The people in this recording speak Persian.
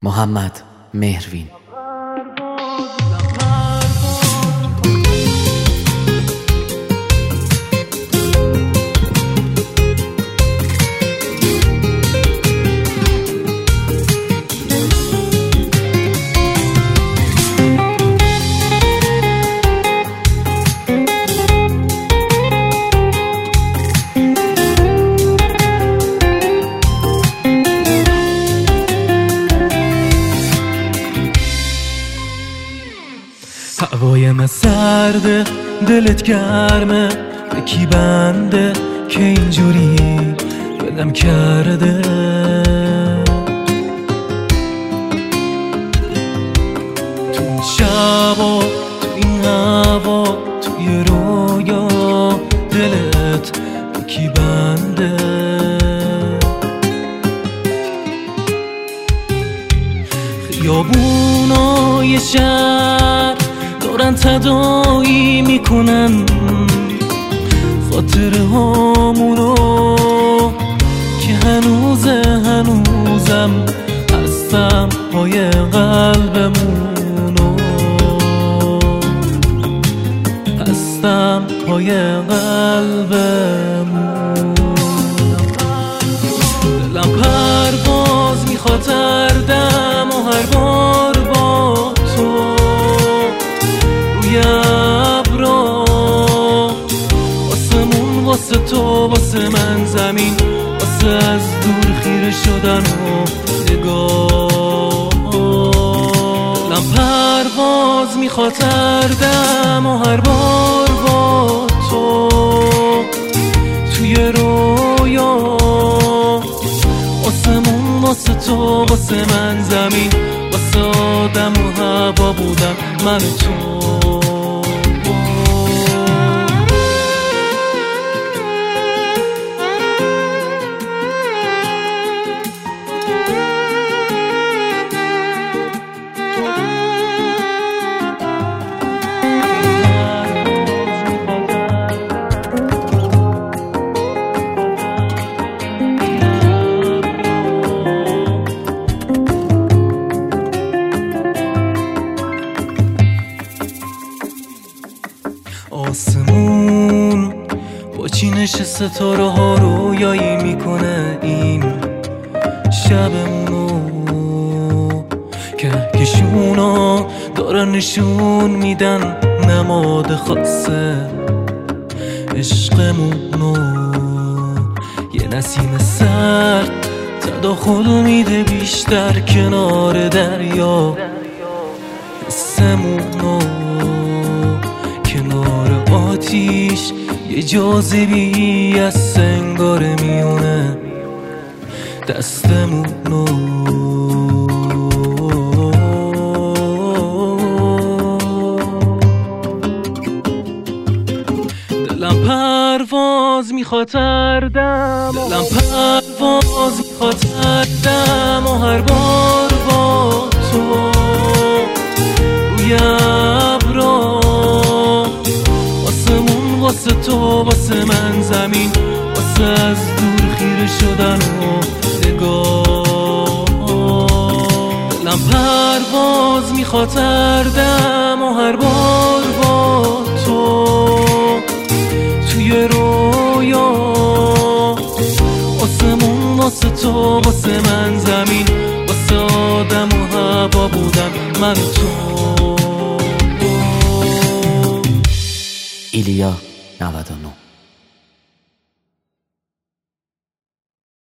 محمد مهروین. هوای من سرده، دلت گرمه، به کی بنده که اینجوری دلم کرده. تو این شبا، تو این هوا، توی رویا دلت به کی بنده. خیابونای شهر دارن تداعی میکنن خاطره هامونو که هنوزم هستم پای قلبمونو، هستم پای قلبمون. دلم پرواز میخواد هر دم و هر بار با تو روی ابرا، آسمون واسه تو، واسه من زمین، واسه از دور خیره شدن و نگاه. دلم پرواز میخواد هر دم و هر بار با تو توی رویا، آسمون واسه تو، واسه من زمین، واسه آدم و هوا بودم من و تو. آسمون با چینش ستاره ها رویایی میکنه این شبمونو، کهکشونا دارن نشون میدن نماد خاصه عشقمونو. یه نسیم سرد تداخل میده بیشتر کنار دریا، حسمونو کنار آتیش یه جاذبی از سنگاره میونه دستمونو. دلم پرواز میخواد هر دم، دلم پرواز میخواد هر دم و هر بار با تو روی ابرا، آسمون واسه تو، واسه من زمین، واسه از دور خیره شدن و نگاه. دلم پرواز میخواد هر دم و هر بار با تو توی رویا، آسمون واسه تو، واسه من زمین، واسه آدم و هوا بودم من و تو. ایلیا 99.